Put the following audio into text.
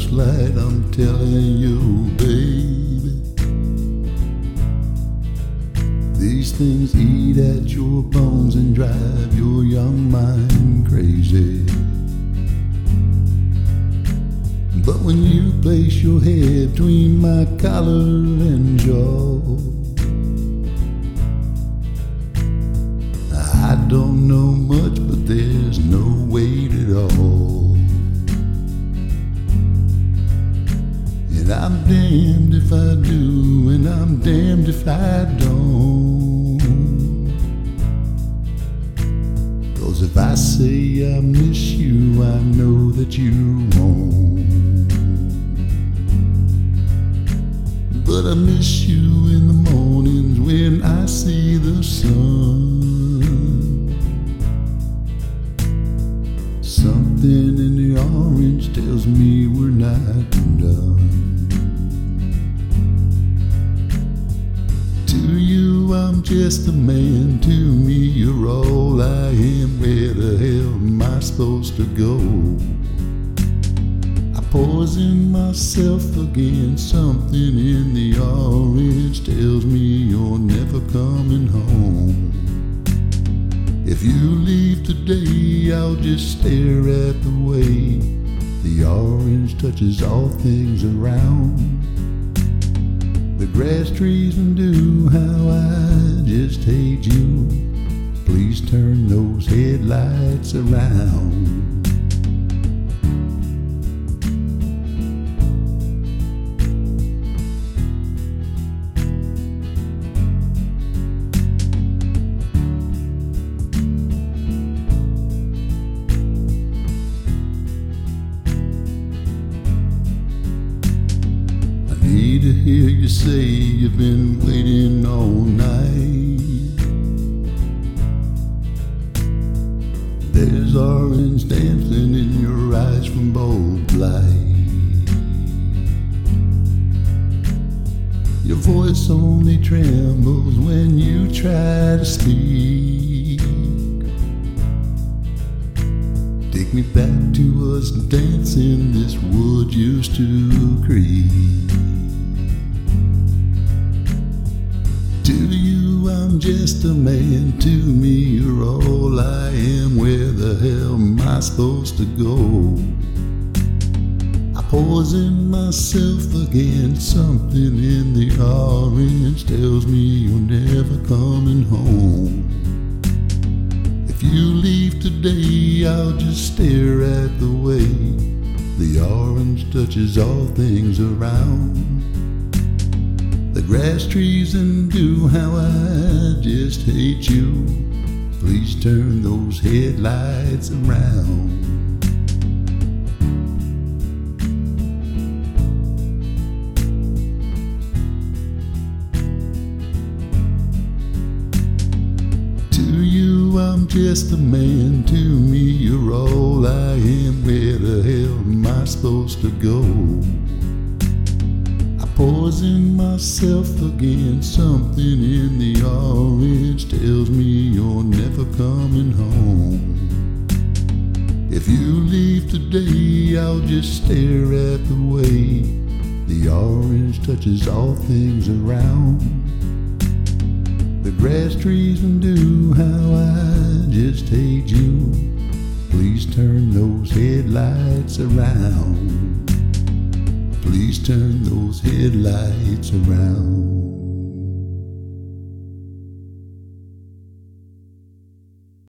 first light, I'm telling you, baby. These things eat at your bones and drive your young mind crazy. But when you place your head between my collar and jaw, I don't know much, but there's no weight at all. And I'm damned if I do, and I'm damned if I don't. 'Cause if I say I miss you, I know that you won't. But I miss you in the mornings when I see the sun. Something in the orange tells me we're not done. To you I'm just a man, to me you're all I am. Where the hell am I supposed to go? I poison myself again. Something in the orange tells me you're never coming home. If you leave today, I'll just stare at the way the orange touches all things around. The grass, trees, and dew, how I just hate you. Please turn those headlights around. Need to hear you say you've been waiting all night. There's orange dancing in your eyes from bold light. Your voice only trembles when you try to speak. Take me back to us dancing this wood used to creep. To you I'm just a man, to me you're all I am. Where the hell am I supposed to go? I poison myself again. Something in the orange tells me you're never coming home. If you leave today, I'll just stare at the way the orange touches all things around. The grass, trees, and dew, how I just hate you. Please turn those headlights around. To you I'm just a man, to me you're all I am. Where the hell am I supposed to go? Poison myself again. Something in the orange tells me you're never coming home. If you leave today, I'll just stare at the way the orange touches all things around. The grass, trees, and dew, how I just hate you. Please turn those headlights around. Please turn those headlights around.